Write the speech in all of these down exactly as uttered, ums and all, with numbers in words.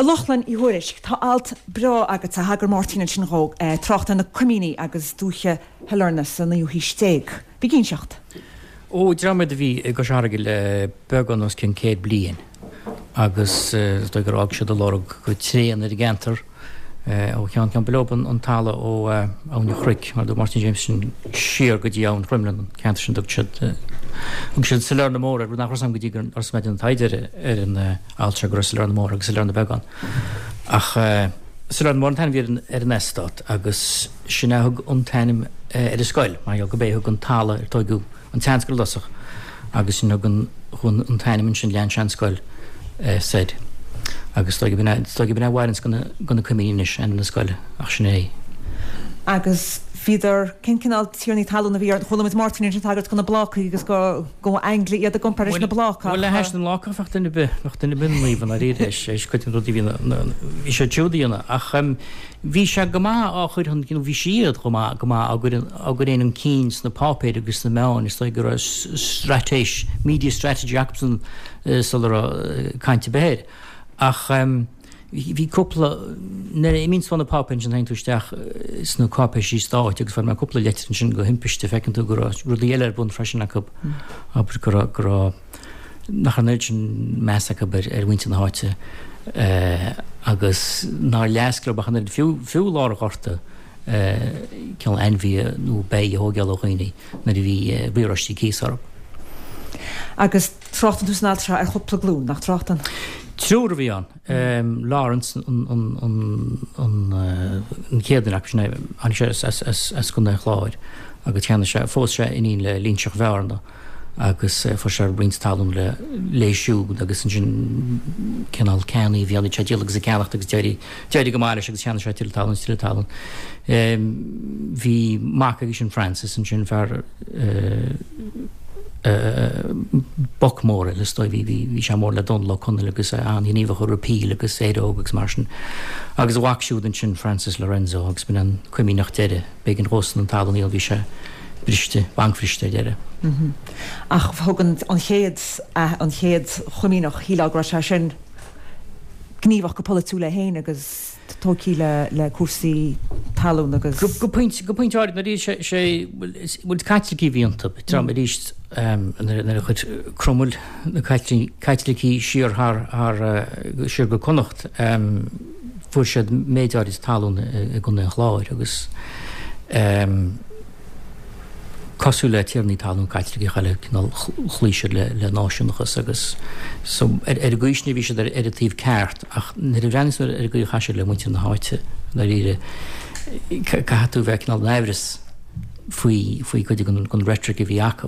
A lochlan I thuiris tá alt bra agus a hagur Martin sin ró trocht an na cumíní agus dúche helarna san na hí steig. Bhí cinn seacht? Ó dramad bhí go searga le began os cin céad blian agus do gur ág se do lorg go tréan ar gentar ó chean cean beloban an tala ó ána chric mar do Martin Jameson siar go dtí ann chrimlan ceantar sin dugtsead ag siad sa lear na mór ag nach sam go dtí ar smeid an taidir ar an altra go sa lear na mór agus sa lear na began ach sa lear na mór an tanim bhíar ar an estát agus sin áthg an tanim ar a scoil mar go bé thug an tala ar toigú an teanscoil lasach agus sin an chun an tanim sin lean seanscoil said agus stoigi bina stoigi bina warens gonna gonna communish and na scoile ach sinné agus Fíidir cin cinál tíornaí talún na bhí chula mit Martin sin tagart gona blog agus go go Anglia iad a gomparis na blog. Well le heis an lácha fecht in be fecht in bin líomh an a réad éis éis cuitin rodí bhí sé teúdaíanana ach bhí se go má á chuir chun cin bhí siad go má go má a gur éon an cíns na pápéid agus na meáin is gur stratéis media strategy acapsan sul caiinte behéir ach hí cúpla i mín fanna pápain sin haintúisteach is nó cápa sí stáit agus fan cúpla leitrin sin go himpiiste fecinn tú gur rudí eile ar bun freisin acu aber gur gur nach an nuid sin measach ar ar bhainte na háite agus ná leascra bachan ar fiú fiú lá gorta ceann enví nó bé hógeal ó chuoine na bhí bhíráistí císarb. Agus trochtan tú sná ar chopla glún nach trochtan. Trúr bhí an Lawrence an chéadanach sinna an sé as chun chláir agus cheanna sé fós sé iníon le línseach bhearna agus fu sé brintalún le léisiú agus sin cinál ceannaí bhíanna teéal agus a ceannacht agus déirí déirí go máire agus cheanna sé tiltalún tiltalún. Bhí mac agus sin Francis an sin fear bokmór le stoi vi vi sé mór le don lo chun agus an híomh chu repí agus édó agus mar sin agus bhacsúdan sin Francis Lorenzo agus bin an cuimí nach deire be an rosan an talíil bhí sé briste bankfrichte deire. Ach thugan an chéad an chéad chuimínach hílágra se sin gníomhach go pola tú le héin agus tóí le le cuasaí talún agus go point go point áir na rí sé sé bhfuil caiitlaí bhíonanta tram a ríist na chud cromúil na caiitlaí siar siar go connacht fu sé méidir is talún a gona chláir agus cosú le tíarnaí talún caiitlaí chaile chlíise le náisiúnachas agus ar gcuisna bhí sé ar a tíomh ceart ach na bhreanis ar a gcuí chaise le muinte na háite na ríre caú bheith cinál nehras faoi faoi chuide gon rétric a bhí Jacob.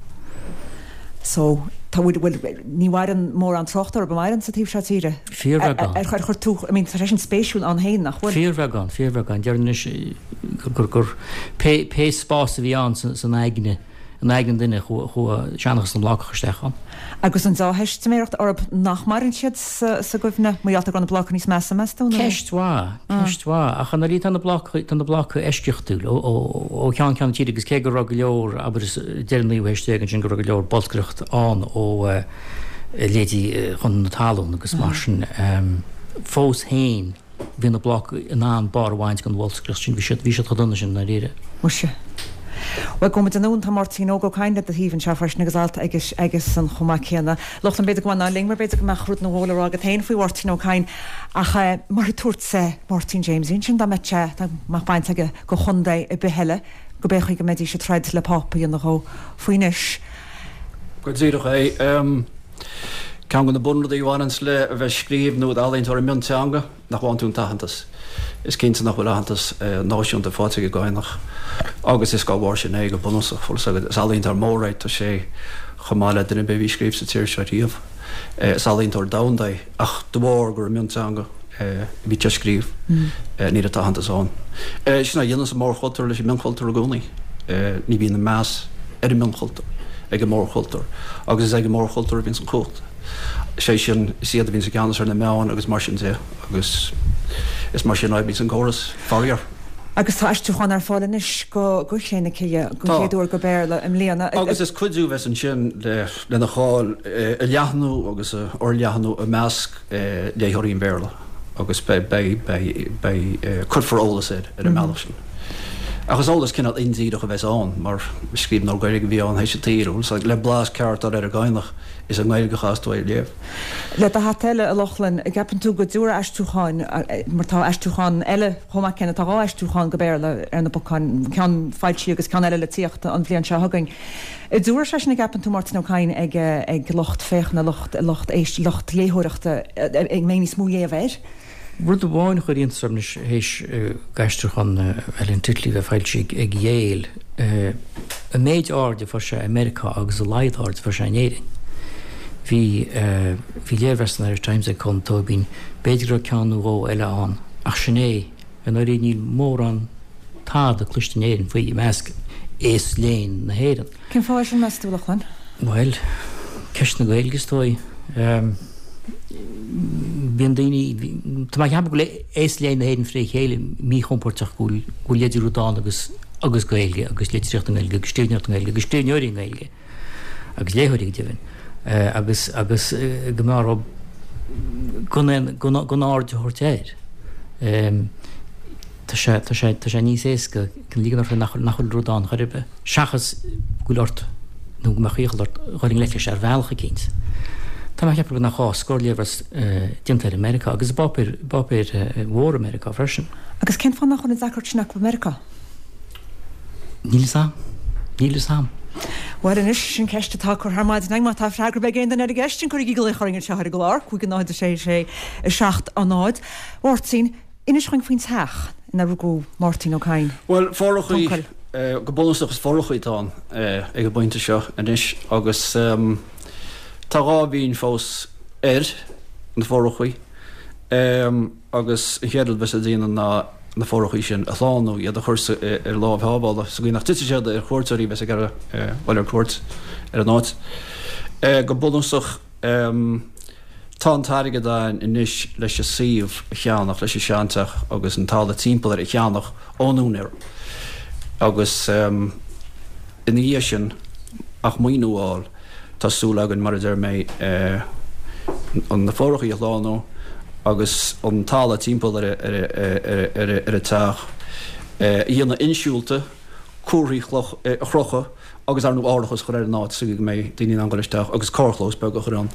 So tá bhfuil bhfuil níhhaan mór an trochttar ar bhmairan sa tíobh se tíre. Fíorhheán. Ar chuir chuir tú, I mean, tá sin spéisiúil an héin nach bhfuil. Fíorhheán, fíorhheán, dearnis gur gur pe spás a bhí an san aigne an aigen duine chu seanachas an blácha stechan. Agus an dáheist méirecht orb nach marin siad sa goibhne muíalta gan na blácha níos measa meastóna? Ceistá, ceistá, ach an rí an na blácha an na blácha eisceochtúil ó cean cean tíad agus cé go rag go leor aber dearnaí bhéistegan sin go rag go leor bolcreacht an ó lédí chun na talún agus mar sin fós héin hí na blácha in an bar bhaint gan bolcreacht sin bhí sé chodonna sin na réire. Muise. Well go mit an ún tá Martin ó go caiine a híhann se freis agus alta agus agus an chumá chéanna. Locht an beidir go ná ling mar beidir go meachrút na hóla agad tain faoi Martin ó caiin ach mar tuairt sé Martin James sin dá mete má baint aige go chundaid i beheile go bé chuig go méidí se treid le pápa an nach faoinis. Go dtíireach é cean go na bunla í bhhains le a bheith scríomh nó alainn tar mionteanga nach bháin tún tahantas. Is cinnta nach bhfuil antas náisiúnta fáte go gáinach agus is gá bhhar sin é go bunasach fu is alainn tar mórráid tá sé chamáile duna be bhí scríb sa tíir seíomh is alainn tar damdaid ach do bhór gur mionteanga bhí te scríomh ní a tahantasáin. Sinna dhéana sa mór choultar leis mionchoultar a gcónaí ní bhíon na meas ar an mionchoultar ag go mór choultar agus is ag go mór choultar a bhín san chót. sé sin siad a bhín sa ceannas ar na meáin agus mar sin sé agus is mar sin áid bhí an choras fáíar. Agus táistú chuán ar fálanis go go chéna chéile go chéadúir go béirla im líana. Agus is cuidú bheits an sin le le na cháil i leathanú agus or leathanú a measc léthirí an béirla. agus chud for ólas ar a meach sin. Agus ólas cinnal intíad a bheits an, mar scríb nó gaiir bhí an hééis tíú, sa le blas ceart ar ar a gaiinach is an gáil go chaáil léh. Le a hatile a Lochlan a gapan tú go dúra eistúcháin mar tá eistúcháin eile chomá cena tá eistúcháin go béle ar na bocán cean fáiltí agus cean eile le tíocht an bblion se hagain. I dúra se na gapan tú Martin O'Cain ag ag locht féch na locht locht éist locht léthireachta ag méní smúlé a bhéir. Rud a bháin chuir íonsarnis hééis gaiisteachchan eilinn titlí bheith fáiltí ag Yale a méid áde for sé America agus a leid áde for sé néing. Bhí bhí léirhestan ar Times ag chun tó bín beidir ceanú ó eile an ach sinné an orí níl mór an tád a cluistenéirin faoi measc éas léin na héan. Cin fáir sin measc tú Lochlan? Well, ceist na gailgus tói. Bhíon daoine Tá mai cheap go le éas léin na héan fré chéile mí chomportach gúil go léidir rúdáin agus agus gailge agus léidireacht an gailge, agus stíneart an gailge, agus stíneoirí an gailge agus léthirí deimhin. Uh, agus agus uh, gomar gon áde hortéir. Um, Tá sé níos éca cin lígan ar nachil rúdáin choribe. Seachas gúirt nó go chuíocht chuing leitlir sé ar bhealcha cínt. Tá mai ceapar nach chá scór léhras diantair America agus bapir bapir mhór America freisin. Agus cin fan nach chun dachart sin nach America? Níl sam. Níl sam. Well in is sin ceiste tá chu harmáid neag má tá freigur be géan ar a gestin chuir gí choing se ar glár, chuig an náid sé sé seacht an náid. Bhirtín inis chuing faoin teach na rugú Martin O'Cain. Well, fórachaí go bonúsachas fórachaítá ag go buinte seo inis agus tá rá bhín fós air na fórachaí agus chéadal bes a dtíanaan na na fórachaí sin a láánú iad a chuirsa ar lábh hábála, so gí nach tite séad ar chuirtaí bes a gar bhil ar cuairt ar an náid. Go bonúsach tá antáige dáin inis leis a síomh a cheannach leis a seanteach agus an tála timppla ar a cheannach ónúnéir. Agus in dhé sin ach muoinúáil tásúlagan mar idir mé an na fórachaí a láánú agus an tála timppla ar a teach. Dhéanana insúlta cuairí chrocha agus ar nó áireachas chuir ar náid suigh mé daoine an goisteach agus córchlós be go churán.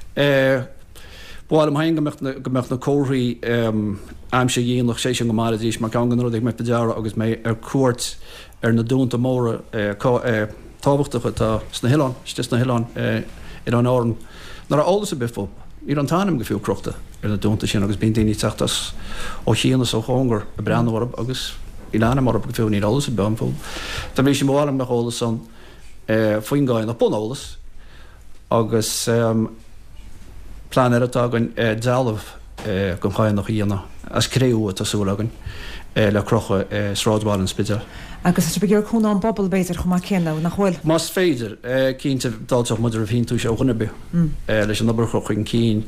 Bháil am hain go mecht na cóirí am sé dhéanach sé sin go mar dís mar gan rud ag me pedeara agus mé ar cuairt ar na dúnta móra tábhachtacha tá sna Hián, stis na Hián ar an áran. Nar álas a bifo, í an tánim go fiú crochta ar na dúnta sin agus bíon daoine teachtas ó chéanas ó chóngar a breanhharb agus í lena mar go fiú ní álas a bemfó. Tá bhí sin bhálam me álas san faoin gáin na bunálas agus plán ar atá gan dealamh go chain nach íana ascréú tásúlagan le crocha sráidháil an spital. Agus is begur chun an bobbal béidir chumá céanna nach bhfuil. Más féidir cínta dáteach muidir a bhín tú seo chuna be leis an nabar chochan cín.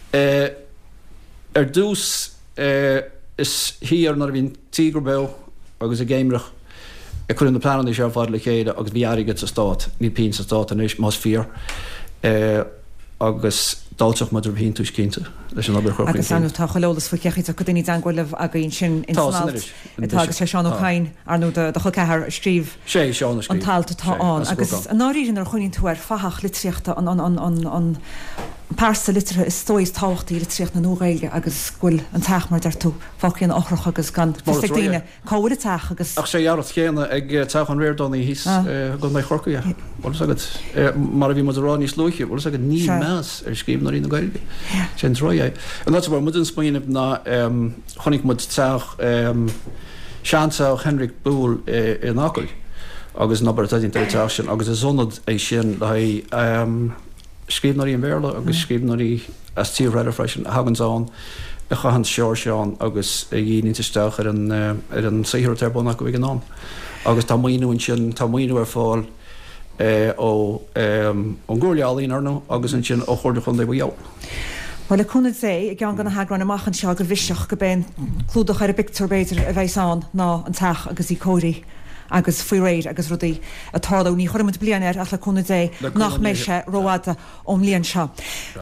Ar dús is híar nar bhín tígurbeh agus a géimreach a chuinn na planan seo fád le chéide agus bhí aige sa stát, ní pín sa stát an is más fíor agus dáteach muidir bhín túis cínta leis an nabar chochan. Agus anú tá choolalas fa ceachit a go daoine angolibh a gon sin insáil. Tá agus sé Seán O'Cain ar nó de chu cethir scríb sé Seán an talta táán. Agus an áíonn ar chuinn tú ar fachach litríochta an pása litre is stois táchttaí le tríocht na nóréige agus ghfuil an teach mar tú fácíon ochrach agus gan daine cáir a teach agus. Ach sé jarartt chéanana ag teach an réirdóí hís go mé chorcaí. Bhil agad mar a bhí marrání slúiche, bhil agad ní meas ar scríb na í na gailge. Sin troé. An dat war mudin spoineh na chonig mud teach seanteach Henrik Boole in Acail agus nabar tadín teach sin agus a sonnad é sin le scríbnaí an bhéla agus scríbnaí as tíomh réidir freisin a hagansáin a chahan seoir seán agus a dhíoninteisteach ar an saothar tarbónach go bhíh an ná. Agus tá muoinúin sin tá muoinú ar fáil ó an gúirleálíon arnú agus an sin ó chuirde chun bhheá. Well chuna sé ag an ganna hagran amachchan seo gur bhiseach go ben clúdach ar a pictur béidir a bheitán ná an teach agus í cóirí agus faoi réid agus rudaí a táú ní chuirmid blianaar ach le chuna dé nach mé se roiáta ón líon seo.